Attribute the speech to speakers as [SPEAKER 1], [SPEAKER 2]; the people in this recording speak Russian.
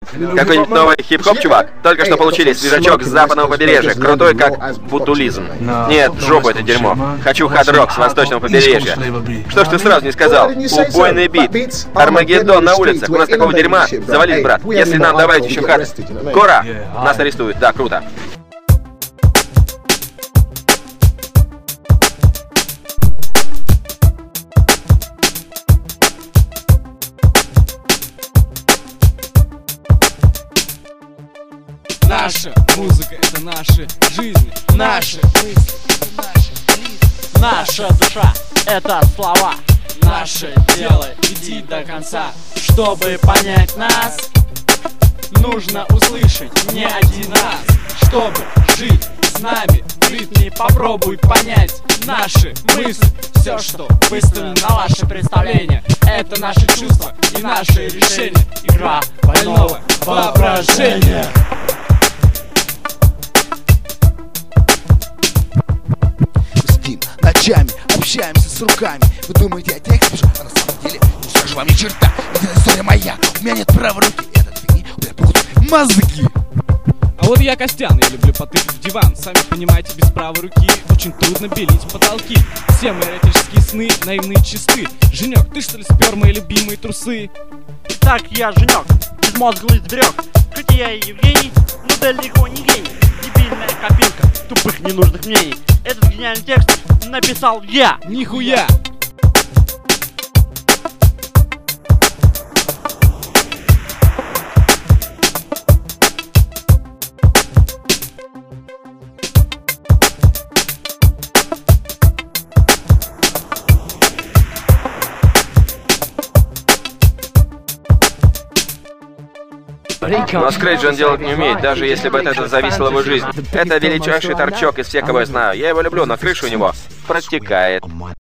[SPEAKER 1] Какой-нибудь новый хип-хоп, чувак? Только что получили свежачок с западного побережья, крутой как бутулизм. Нет, в жопу это дерьмо. Хочу хард-рок с восточного побережья. Что ж ты сразу не сказал? Убойный бит. Армагеддон на улицах. У нас такого дерьма. Завались, брат. Если нам добавить еще хард... Кора! Нас арестуют. Да, круто.
[SPEAKER 2] Наша музыка — это наши жизни, наши мысли, наша душа — это слова. Наше дело идти до конца. Чтобы понять нас, нужно услышать не один раз. Чтобы жить с нами в ритме, попробуй понять наши мысли. Все, что выставлено на ваше представление, это наши чувства и наши решения. Игра больного воображения.
[SPEAKER 3] Ночами общаемся с руками. Вы думаете, я текст пишу, а на самом деле не скажу вам ни черта. Это история моя, у меня нет правой руки. Этот фигни, у меня пухнут мозги.
[SPEAKER 2] А вот я Костян, я люблю потыкать в диван. Сами понимаете, без правой руки очень трудно белить потолки. Все мои эротические сны наивные чисты. Женек, ты что ли спер мои любимые трусы?
[SPEAKER 4] Итак, я Женек, безмозглый зверек. Хоть я и Евгений, но далеко не гений. Дебильная копилка тупых ненужных мнений. Этот гениальный текст написал я.
[SPEAKER 2] Нихуя!
[SPEAKER 1] Но скретч он делать не умеет, даже если бы от этого зависела его жизнь. Это величайший торчок из всех, кого я знаю. Я его люблю, но крыша у него протекает.